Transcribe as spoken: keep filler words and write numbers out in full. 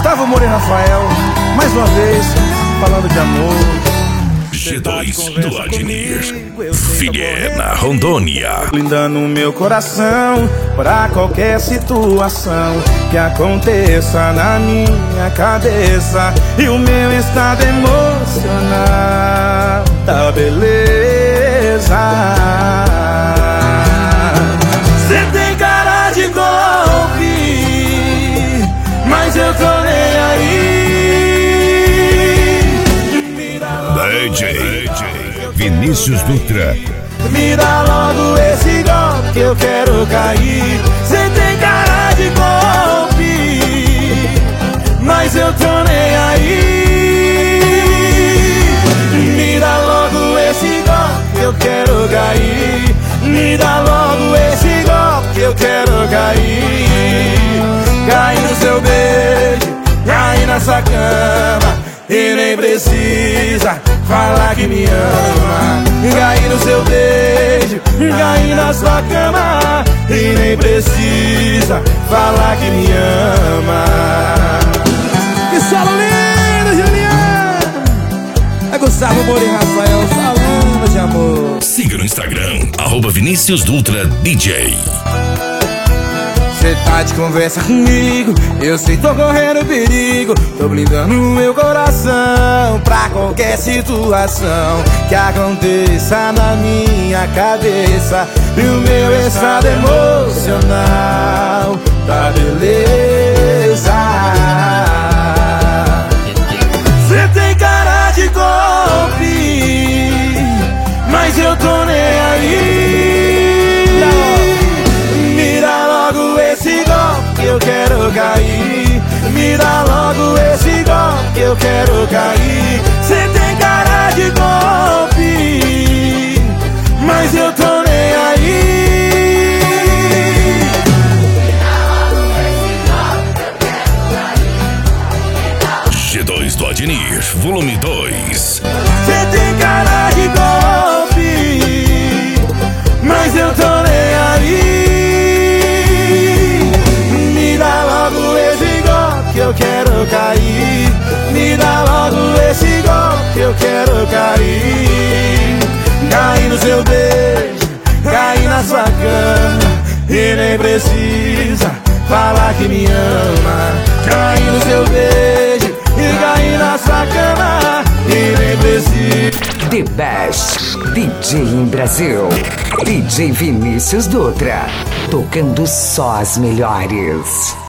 Gustavo Moura e Rafael, mais uma vez, falando de amor. G dois do Adnir, Figueira, Rondônia. Blindando meu coração pra qualquer situação que aconteça na minha cabeça. E o meu estado emocional tá beleza. Cê tem cara de golpe, mas eu tô nem aí. D J Vinícius Dutra. Me dá logo esse golpe que eu quero cair. Cê tem cara de golpe, mas eu tô nem aí. Me dá logo esse golpe que eu quero cair. Me dá logo esse golpe que eu quero cair. Cair no seu beijo, cair na sua cama, e nem precisa falar que me ama. Cair no seu beijo, cair na sua cama, e nem precisa falar que me ama. Que solo lindo, Juliano! É Gustavo Moura e Rafael falando de amor. Siga no Instagram, arroba Vinícius Dutra D J. Cê tá de conversa comigo, eu sei tô correndo perigo. Tô blindando meu coração pra qualquer situação que aconteça na minha cabeça. E o meu estado emocional tá beleza. Cê tem cara de golpe, mas eu tô nem aí. Eu quero cair, me dá logo esse golpe que eu quero cair. Cê tem cara de golpe, mas eu tô nem aí. G dois do Adnir, volume dois. Cê tem cara de golpe, mas eu tô nem aí. Eu quero cair, me dá logo esse golpe que eu quero cair. Cair no seu beijo, cair na sua cama, e nem precisa falar que me ama. Cair no seu beijo e cair na sua cama, e nem precisa. The Best D J em Brasil, D J Vinícius Dutra, tocando só as melhores.